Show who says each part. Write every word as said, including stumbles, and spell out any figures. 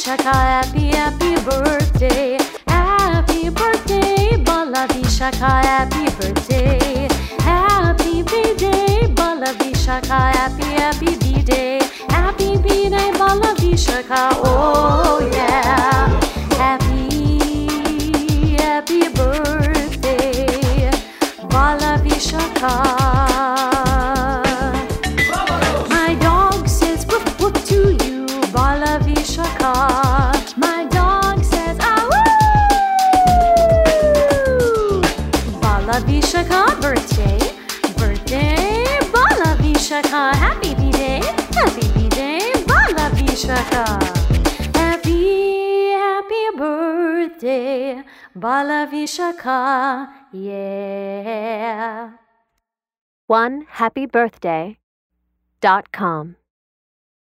Speaker 1: Vishaka, happy, happy birthday. Happy birthday, Bala Vishaka, happy birthday. Happy B-Day, Bala Vishaka, happy, happy B-Day. Happy B-Day, Bala Vishaka, oh yeah. Happy, happy birthday, Bala Vishaka. My dog says woof woof to you, Bala Vishaka. My dog says ah woo. Bala Vishaka, birthday, birthday, Bala Vishaka. Happy B-Day, happy B-Day, Bala Vishaka. Happy, happy birthday, Bala Vishaka, yeah.
Speaker 2: one happy birthday dot com